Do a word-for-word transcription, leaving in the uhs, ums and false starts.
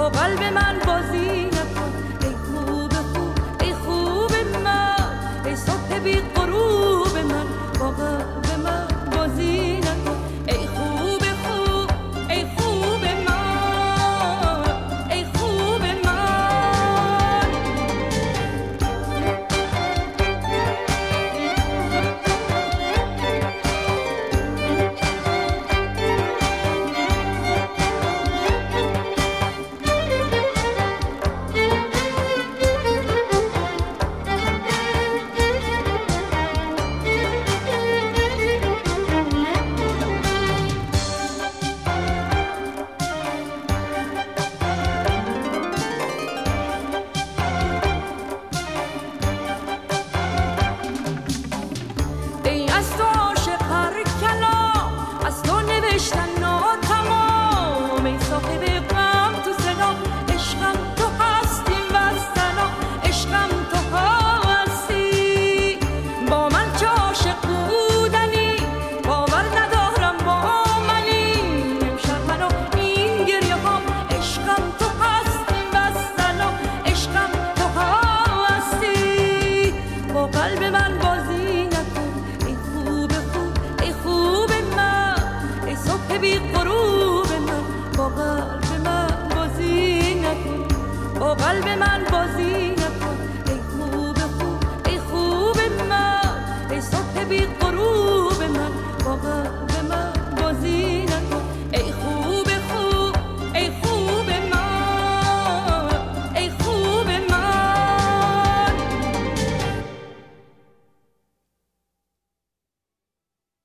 قلب من بازی نکن. ای خوب خوب ای خوب من، ای صبح بی غروب من، با قلب من بازی نکن. ای خوب خوب ای خوب من، ای خوب من. ای از تو عاشق هر کلام، از تو نوشتن ناتمام. ای صاحب غم تو سلام، عشقم تو هستی والسلام، عشقم تو هستی. با من چه عاشق بودنی، باور ندارم با منی. امشب منو این گریه ها، عشقم تو هستی والسلام، عشقم تو هستی. با قلب من بازی نکن. ای خوب خوب ای خوب من، ای صبح بی غروب من، با قلب من بازی نکن. با قلب من